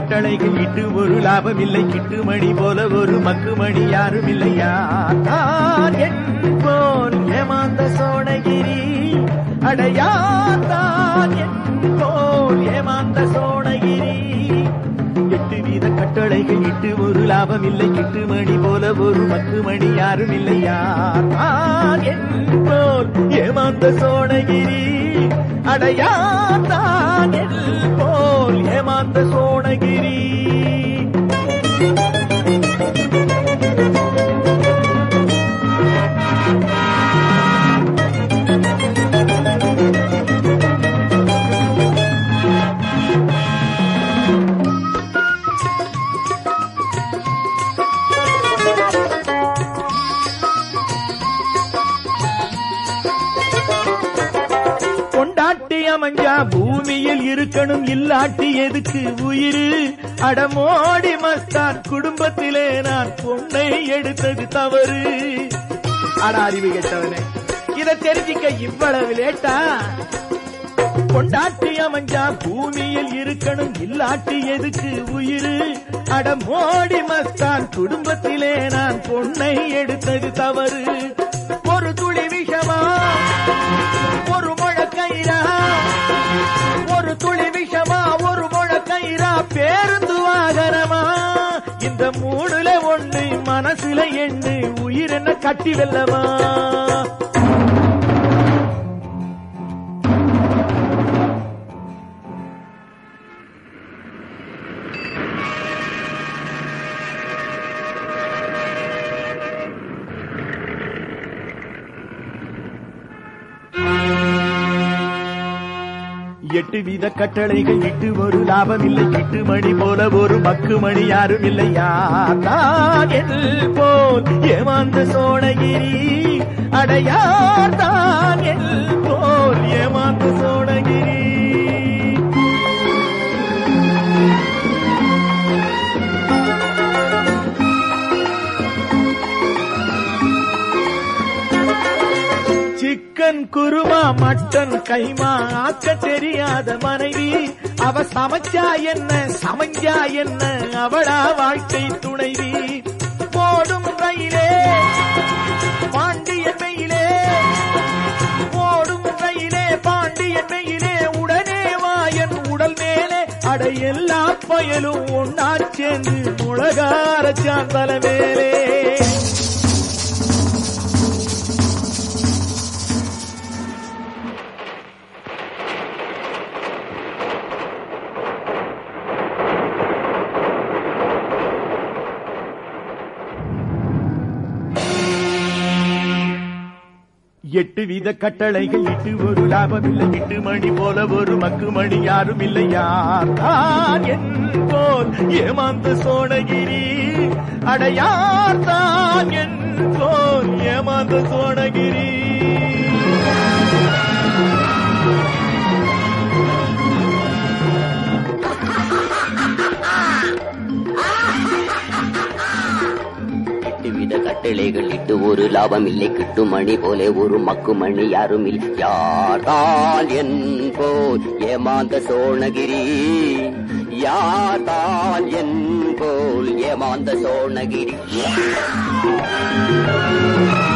கட்டளைகள் இட்டு ஒரு லாபம் இல்லை, கிட்டுமணி போல ஒரு மக்குமணி யாரும் இல்லையா. தான் என் போல் ஏமாந்த சோழகிரி, அடையாதான் என் போல் ஏமாந்த சோழகிரி. 8 வீத கட்டளைகள் இட்டு ஒரு லாபம் இல்லை, கிட்டுமணி போல ஒரு மக்குமணி யாரும் இல்லையா. தான் என் போல் ஏமாந்த சோழகிரி, அடையாதான் என் போல் ஏமாந்த சோழகிரி. அமைஞ்சா பூமியில் இருக்கணும், இல்லாட்டி எதுக்கு உயிரு. அடமோடி மஸ்தான் குடும்பத்திலே நான் பொண்ணை எடுத்தது தவறு. அட அறிவு கேட்டவனே, இதை தெரிஞ்சிக்க இவ்வளவு லேட்டா? கொண்டாட்டி அமைஞ்சா பூமியில் இருக்கணும், இல்லாட்டி எதுக்கு உயிரு. அடமோடி மஸ்தான் குடும்பத்திலே நான் பொண்ணை எடுத்தது தவறு. ஒரு துளி விஷமா, ஒரு முழக்கயிறா, ஒரு துளி விஷமா, ஒரு முழக்கயிறா, பேருந்து வாகனமா. இந்த மூணுல ஒண்ணு மனசுல எண்ணு, உயிர் என்ன கட்டி வெல்லமா. எட்டு வீத கட்டளைகள் இட்டு ஒரு லாபம் இல்லை, கிட்டுமணி போல ஒரு மக்குமணி யாரும் இல்லையா. தான் என் போல் ஏமாந்த சோழகிரி, அடையார் தான் என் போல் ஏமாந்த சோழகிரி. சிக்கன் குருமா மட்டன் கைமா ஆக்க தெரியாத மனைவி, அவ சமைச்சா என்ன சமைஞ்சா என்ன, அவளா வாழ்க்கை துணைவி. போடும் ரயிலே பாண்டியன் மெயிலே, போடும் ரயிலே பாண்டியன் மெயிலே, உடனே வாயன் உடல் மேலே. அட எல்லா பயலும் ஒன்னா சேர்ந்து முழகார சாந்தல மேலே. எட்டு வீத கட்டளைகள் இட்டு ஒரு லாபம் இல்லை, கிட்டுமணி போல ஒரு மக்குமணி யாரும் இல்லையா. தான் என் போல் ஏமாந்த சோழகிரி, அடையார் தான் என் போல் ஏமாந்த சோழகிரி. கட்டளைகள் இட்டு ஒரு லாபம் இல்லை, கிட்டுமணி போல ஒரு மக்குமணி யாரும் இல்லை. யார்தான் என் போல் ஏமாந்த சோழகிரி, யார்தான் என் போல் ஏமாந்த சோழகிரி.